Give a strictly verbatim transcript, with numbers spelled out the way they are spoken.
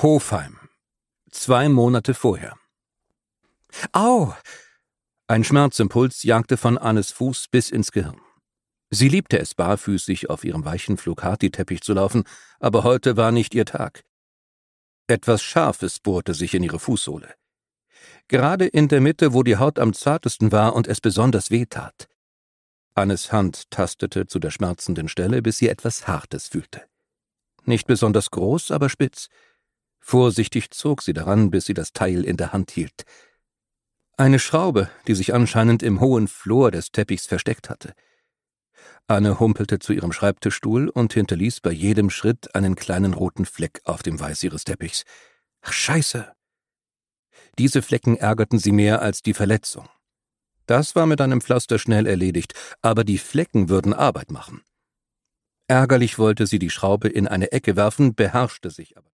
Hofheim. Zwei Monate vorher. Au! Ein Schmerzimpuls jagte von Annes Fuß bis ins Gehirn. Sie liebte es, barfüßig auf ihrem weichen Flocati-Teppich zu laufen, aber heute war nicht ihr Tag. Etwas Scharfes bohrte sich in ihre Fußsohle. Gerade in der Mitte, wo die Haut am zartesten war und es besonders weh tat. Annes Hand tastete zu der schmerzenden Stelle, bis sie etwas Hartes fühlte. Nicht besonders groß, aber spitz. Vorsichtig zog sie daran, bis sie das Teil in der Hand hielt. Eine Schraube, die sich anscheinend im hohen Flor des Teppichs versteckt hatte. Anne humpelte zu ihrem Schreibtischstuhl und hinterließ bei jedem Schritt einen kleinen roten Fleck auf dem Weiß ihres Teppichs. Ach, Scheiße! Diese Flecken ärgerten sie mehr als die Verletzung. Das war mit einem Pflaster schnell erledigt, aber die Flecken würden Arbeit machen. Ärgerlich wollte sie die Schraube in eine Ecke werfen, beherrschte sich aber.